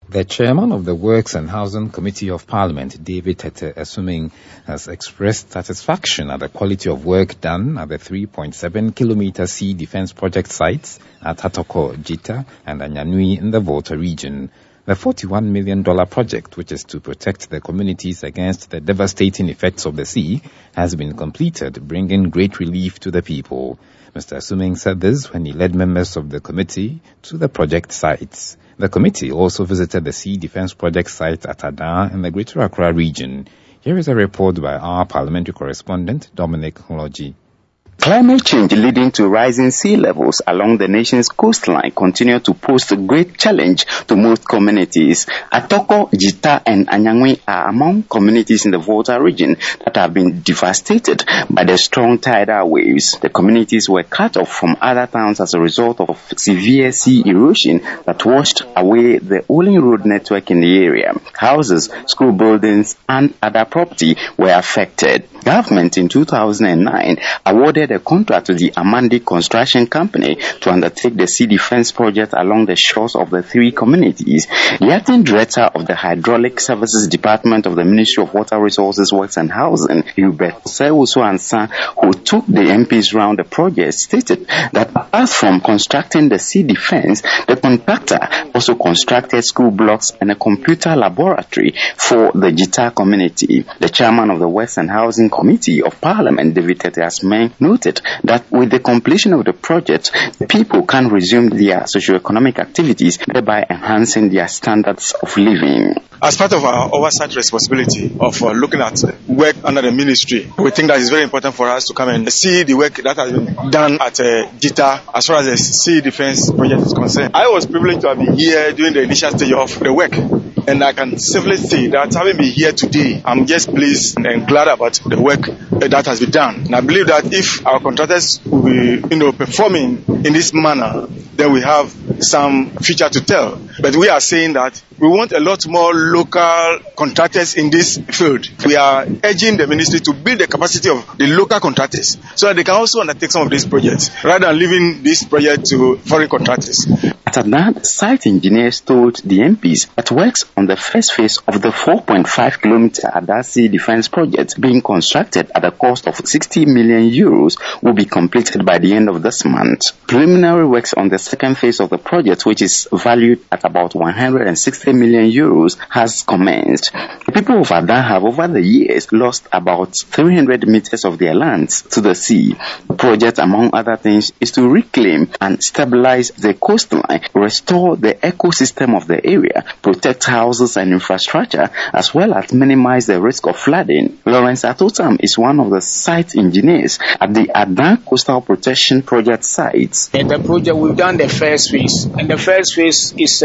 The chairman of the Works and Housing Committee of Parliament, David Tete Asuming, has expressed satisfaction at the quality of work done at the 3.7-kilometer sea defense project sites at Atoko, Jita, and Anyanui in the Volta region. The $41 million project, which is to protect the communities against the devastating effects of the sea, has been completed, bringing great relief to the people. Mr. Asuming said this when he led members of the committee to the project sites. The committee also visited the Sea Defense Project site at Adan in the Greater Accra region. Here is a report by our parliamentary correspondent, Dominic Hology. Climate change leading to rising sea levels along the nation's coastline continue to pose a great challenge to most communities. Atoko, Jita, and Anyanui are among communities in the Volta region that have been devastated by the strong tidal waves. The communities were cut off from other towns as a result of severe sea erosion that washed away the only road network in the area. Houses, school buildings, and other property were affected. Government in 2009 awarded a contract to the Amandi Construction Company to undertake the sea defense project along the shores of the three communities. The acting director of the Hydraulic Services Department of the Ministry of Water Resources, Works and Housing, Hubert Sewusu Ansa, who took the MPs round the project, stated that apart from constructing the sea defense, the contractor also constructed school blocks and a computer laboratory for the Jita community. The chairman of the Works and Housing Committee of Parliament, David Tete Asuming, noted that with the completion of the project, the people can resume their socio-economic activities, thereby enhancing their standards of living. As part of our oversight responsibility of looking at work under the ministry, we think that it's very important for us to come and see the work that has been done at Jita as far as the sea defense project is concerned. I was privileged to have been here during the initial stage of the work, and I can safely say that having been here today, I'm just pleased and glad about the work that has been done. And I believe that if our contractors will be, performing in this manner, then we have some future to tell. But we are saying that we want a lot more local contractors in this field. We are urging the ministry to build the capacity of the local contractors so that they can also undertake some of these projects rather than leaving this project to foreign contractors. At that, site engineers told the MPs that works on the first phase of the 4.5-kilometer Ada Sea Defense project being constructed at a cost of €60 million will be completed by the end of this month. Preliminary works on the second phase of the project, which is valued at about €160 million, has commenced. The people of Ada have over the years lost about 300 meters of their lands to the sea. The project, among other things, is to reclaim and stabilize the coastline, restore the ecosystem of the area, protect houses and infrastructure, as well as minimize the risk of flooding. Lawrence Atotam is one of the site engineers at the Adan Coastal Protection Project sites. In the project, we've done the first phase, and the first phase is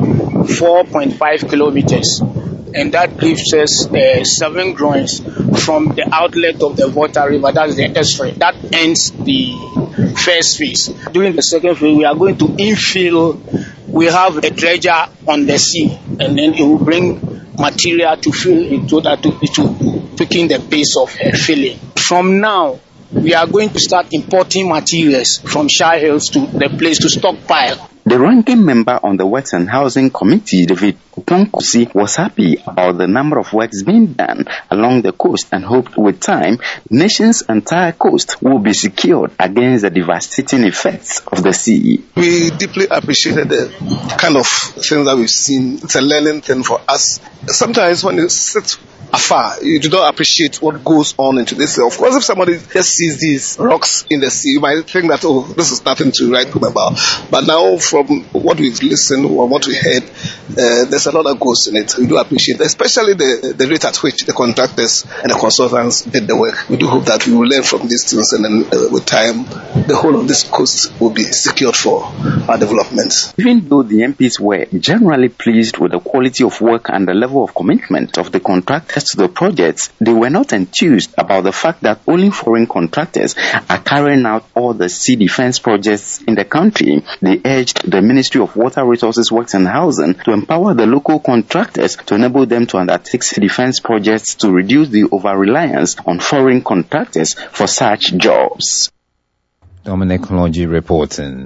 4.5 kilometers. And that gives us 7 drawings from the outlet of the Volta River, that's the estuary. That ends the first phase. During the second phase, we are going to infill. We have a dredger on the sea, and then it will bring material to fill into that to picking the pace of filling. From now, we are going to start importing materials from Shire Hills to the place to stockpile. The ranking member on the Works and Housing Committee, David Oponkusi, was happy about the number of works being done along the coast and hoped with time, the nation's entire coast will be secured against the devastating effects of the sea. We deeply appreciated the kind of things that we've seen. It's a learning thing for us. Sometimes when you sit afar, you do not appreciate what goes on into this. Of course, if somebody just sees these rocks in the sea, you might think that, oh, this is nothing to write home about. But now, from what we've listened or what we heard, there's a lot that goes in it. We do appreciate it, especially the rate at which the contractors and the consultants did the work. We do hope that we will learn from these things, and then with time, the whole of this coast will be secured for our development. Even though the MPs were generally pleased with the quality of work and the level of commitment of the contractors to the projects, they were not enthused about the fact that only foreign contractors are carrying out all the sea defense projects in the country. They urged the Ministry of Water Resources, Works and Housing to empower the local contractors to enable them to undertake sea defense projects to reduce the over-reliance on foreign contractors for such jobs. Dominic Hology reporting.